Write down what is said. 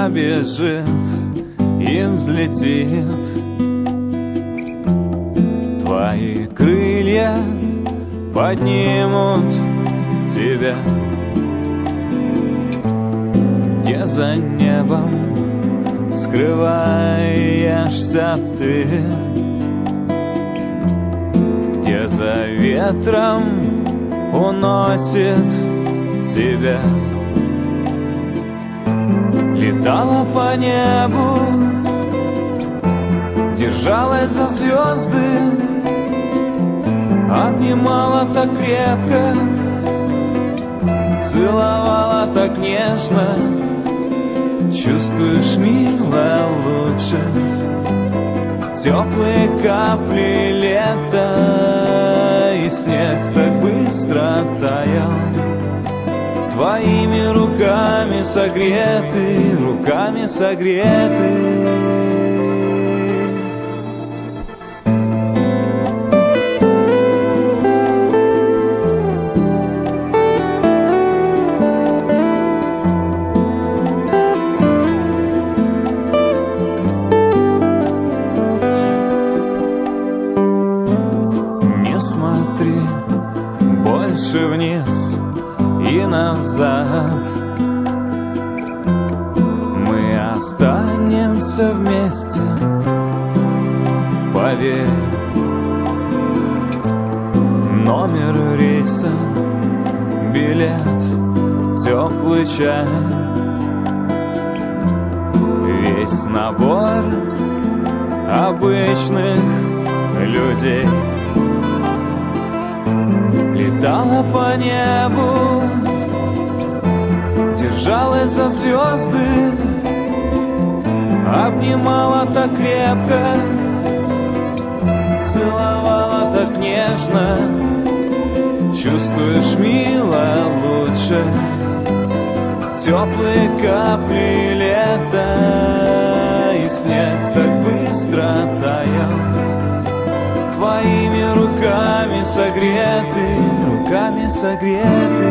побежит и взлетит. Твои крылья поднимут тебя, где за небом скрываешься ты, где за ветром уносит тебя. Летала по небу, держалась за звезды, обнимала так крепко, целовала так нежно. Чувствуешь, милая, лучше теплые капли лета, и снег так быстро таял. Твоими руками согреты, руками согреты. Больше вниз и назад. Мы останемся вместе, поверь. Номер рейса, билет, теплый чай, весь набор обычных людей. Летала по небу, держалась за звезды, обнимала так крепко, целовала так нежно. Чувствуешь, милая, лучше теплые капли лета, и снег так быстро таял. Твоими руками согреты, руками согреты.